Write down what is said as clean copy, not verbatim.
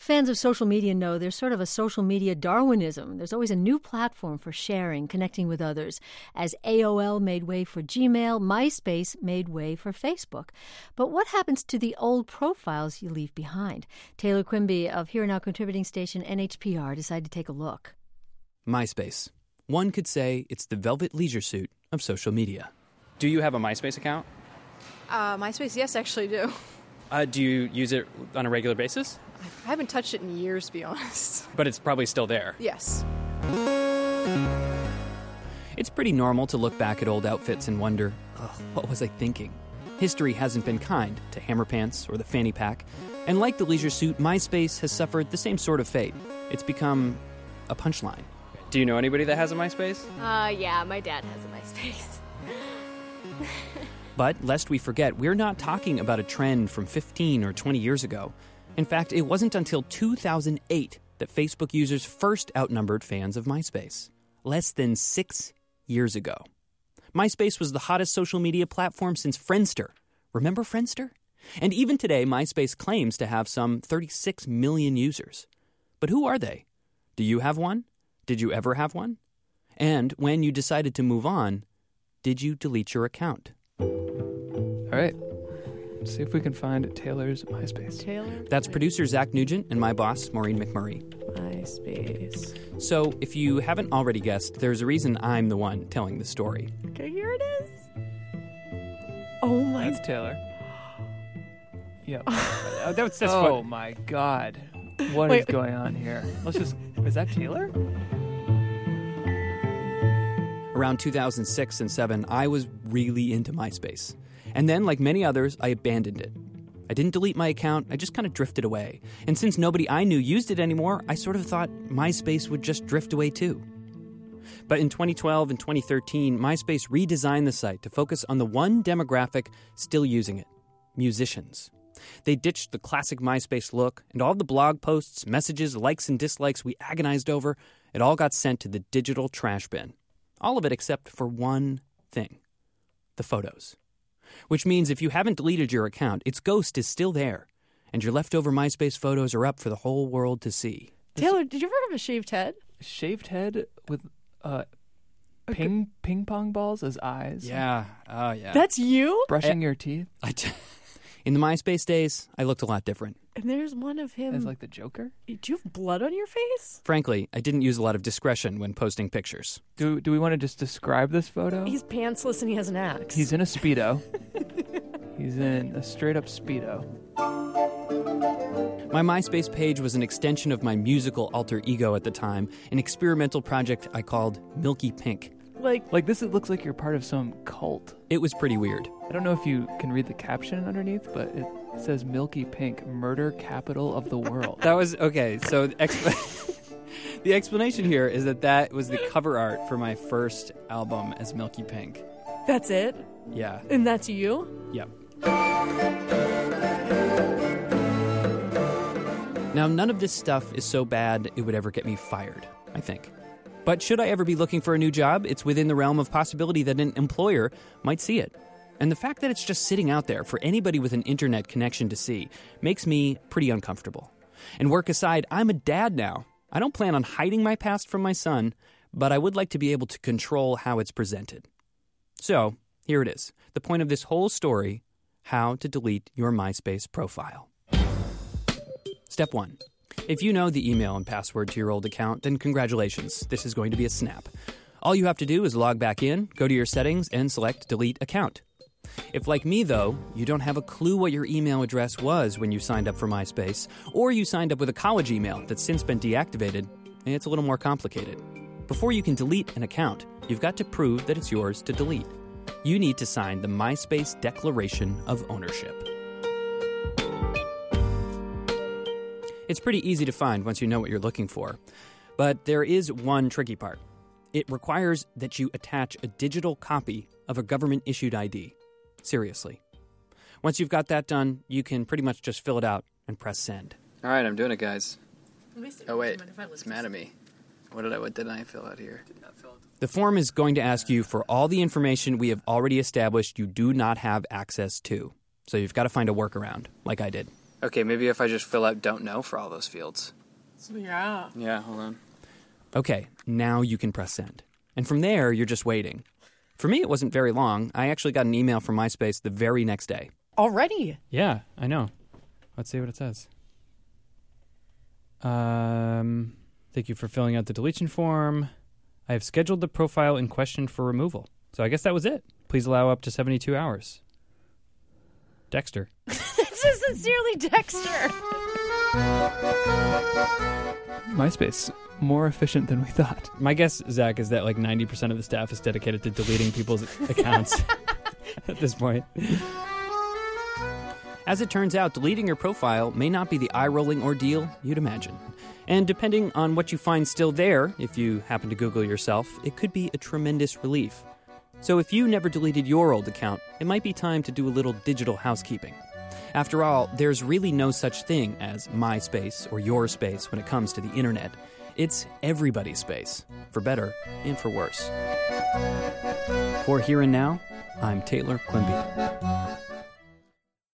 Fans of social media know there's sort of a social media Darwinism. There's always a new platform for sharing, connecting with others. As AOL made way for Gmail, MySpace made way for Facebook. But what happens to the old profiles you leave behind? Taylor Quimby of Here Now contributing station NHPR decided to take a look. MySpace. One could say it's the velvet leisure suit of social media. Do you have a MySpace account? MySpace, yes, actually do. Do you use it on a regular basis? I haven't touched it in years, to be honest. But it's probably still there. Yes. It's pretty normal to look back at old outfits and wonder, what was I thinking? History hasn't been kind to Hammer Pants or the fanny pack. And like the leisure suit, MySpace has suffered the same sort of fate. It's become a punchline. Do you know anybody that has a MySpace? Yeah, my dad has a MySpace. But lest we forget, we're not talking about a trend from 15 or 20 years ago. In fact, it wasn't until 2008 that Facebook users first outnumbered fans of MySpace. Less than 6 years ago. MySpace was the hottest social media platform since Friendster. Remember Friendster? And even today, MySpace claims to have some 36 million users. But who are they? Do you have one? Did you ever have one? And when you decided to move on, did you delete your account? All right. Let's see if we can find Taylor's MySpace. That's producer Zach Nugent and my boss, Maureen McMurray. MySpace. So, if you haven't already guessed, there's a reason I'm the one telling the story. Okay, here it is. Oh my... That's Taylor. Yep. That's oh my God. What is going on here? Is that Taylor? Around 2006 and 7, I was really into MySpace. And then, like many others, I abandoned it. I didn't delete my account, I just kind of drifted away. And since nobody I knew used it anymore, I sort of thought MySpace would just drift away too. But in 2012 and 2013, MySpace redesigned the site to focus on the one demographic still using it: musicians. They ditched the classic MySpace look, and all the blog posts, messages, likes, and dislikes we agonized over, it all got sent to the digital trash bin. All of it except for one thing: the photos. Which means if you haven't deleted your account, its ghost is still there, and your leftover MySpace photos are up for the whole world to see. Taylor, did you ever have a shaved head? Shaved head with ping pong balls as eyes? Yeah. Oh, yeah. That's you? Brushing your teeth? In the MySpace days, I looked a lot different. And there's one of him. As like the Joker? Do you have blood on your face? Frankly, I didn't use a lot of discretion when posting pictures. Do we want to just describe this photo? He's pantsless and he has an axe. He's in a Speedo. He's in a straight-up Speedo. My MySpace page was an extension of my musical alter ego at the time, an experimental project I called Milky Pink. Like this, it looks like you're part of some cult. It was pretty weird. I don't know if you can read the caption underneath, but it says Milky Pink, murder capital of the world. That was, okay, so the explanation here is that was the cover art for my first album as Milky Pink. That's it? Yeah. And that's you? Yep. Now, none of this stuff is so bad it would ever get me fired, I think. But should I ever be looking for a new job, it's within the realm of possibility that an employer might see it. And the fact that it's just sitting out there for anybody with an internet connection to see makes me pretty uncomfortable. And work aside, I'm a dad now. I don't plan on hiding my past from my son, but I would like to be able to control how it's presented. So, here it is. The point of this whole story: how to delete your MySpace profile. Step 1. If you know the email and password to your old account, then congratulations, this is going to be a snap. All you have to do is log back in, go to your settings, and select Delete Account. If, like me, though, you don't have a clue what your email address was when you signed up for MySpace, or you signed up with a college email that's since been deactivated, it's a little more complicated. Before you can delete an account, you've got to prove that it's yours to delete. You need to sign the MySpace Declaration of Ownership. It's pretty easy to find once you know what you're looking for. But there is one tricky part. It requires that you attach a digital copy of a government-issued ID. Seriously. Once you've got that done, you can pretty much just fill it out and press send. All right, I'm doing it, guys. Oh, wait. It's mad at me. What did I fill out here? The form is going to ask you for all the information we have already established you do not have access to. So you've got to find a workaround, like I did. Okay, maybe if I just fill out don't know for all those fields. Yeah. Yeah, hold on. Okay, now you can press send. And from there, you're just waiting. For me, it wasn't very long. I actually got an email from MySpace the very next day. Already? Yeah, I know. Let's see what it says. Thank you for filling out the deletion form. I have scheduled the profile in question for removal. So I guess that was it. Please allow up to 72 hours. Dexter. This is sincerely Dexter. MySpace, more efficient than we thought. My guess, Zach, is that like 90% of the staff is dedicated to deleting people's accounts at this point. As it turns out, deleting your profile may not be the eye-rolling ordeal you'd imagine. And depending on what you find still there, if you happen to Google yourself, it could be a tremendous relief. So if you never deleted your old account, it might be time to do a little digital housekeeping. After all, there's really no such thing as my space or your space when it comes to the internet. It's everybody's space, for better and for worse. For Here and Now, I'm Taylor Quimby.